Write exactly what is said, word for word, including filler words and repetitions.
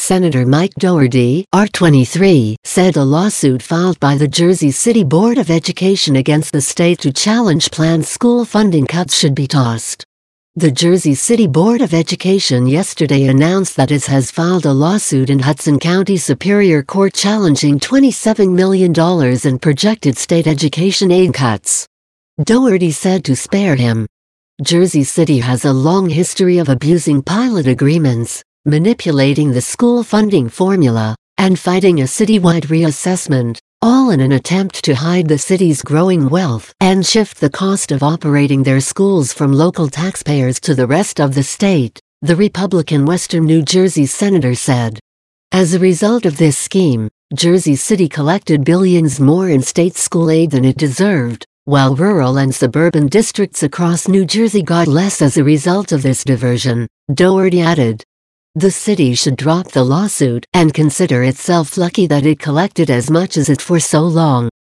Senator Mike Doherty, R twenty-three, said a lawsuit filed by the Jersey City Board of Education against the state to challenge planned school funding cuts should be tossed. The Jersey City Board of Education yesterday announced that it has filed a lawsuit in Hudson County Superior Court challenging twenty-seven million dollars in projected state education aid cuts. Doherty said to spare him. Jersey City has a long history of abusing pilot agreements, manipulating the school funding formula, and fighting a citywide reassessment, all in an attempt to hide the city's growing wealth and shift the cost of operating their schools from local taxpayers to the rest of the state, the Republican Western New Jersey senator said. As a result of this scheme, Jersey City collected billions more in state school aid than it deserved, while rural and suburban districts across New Jersey got less as a result of this diversion, Doherty added. The city should drop the lawsuit and consider itself lucky that it collected as much as it for so long.